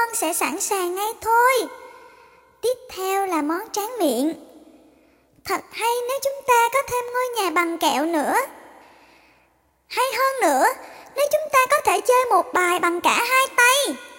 con sẽ sẵn sàng ngay thôi. Tiếp theo là món tráng miệng. Thật hay nếu chúng ta có thêm ngôi nhà bằng kẹo nữa. Hay hơn nữa, nếu chúng ta có thể chơi một bài bằng cả hai tay.